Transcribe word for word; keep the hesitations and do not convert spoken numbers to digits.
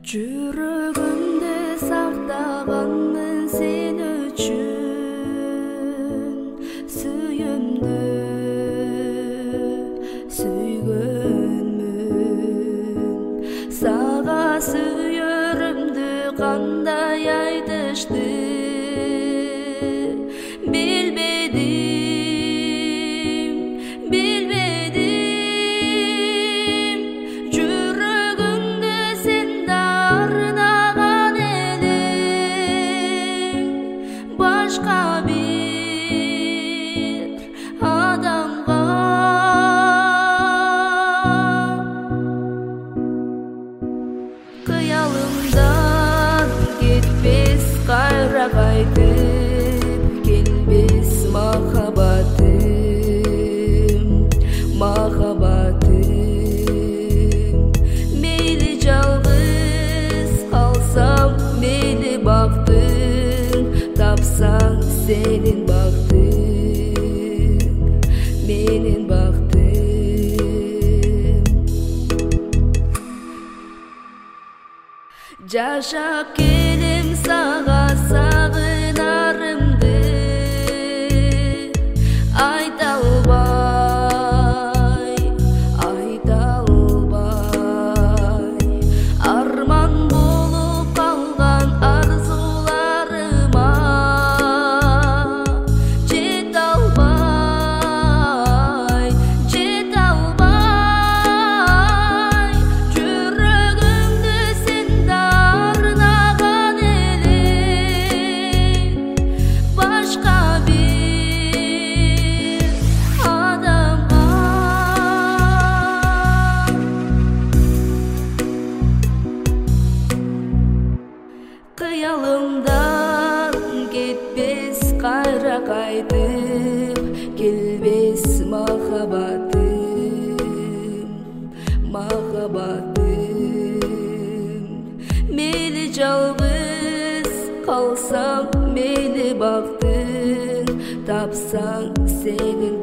Жүрөгүмдө сактаганмын сен үчүн, сүйүмдү сүйгөнмүн. Сага сүйөрүмдү кандай айтышты билбедим, билбедим. Жүрөгүмдө сен дарынаган элең, башка бир адамга. Кыялымдан кетпес кайра кайтып келбес махаббатым, махаббатым. Мейли жалгыз калсам, мейли бактың тапсаң, сенин бактың, менин бактым. Жашап келем сага сагынарымды айта албай, айта албай. Арман болуп калган арзууларыма жете албай, жете албай. Жүрөгүмдө сен дарынаган элең, башка бир адамга. Кыялымдан кетпес кайра кайтып келбес махаббатым, махаббатым. Мейли жалгыз калсам, мейли бактың тапсаң, сенин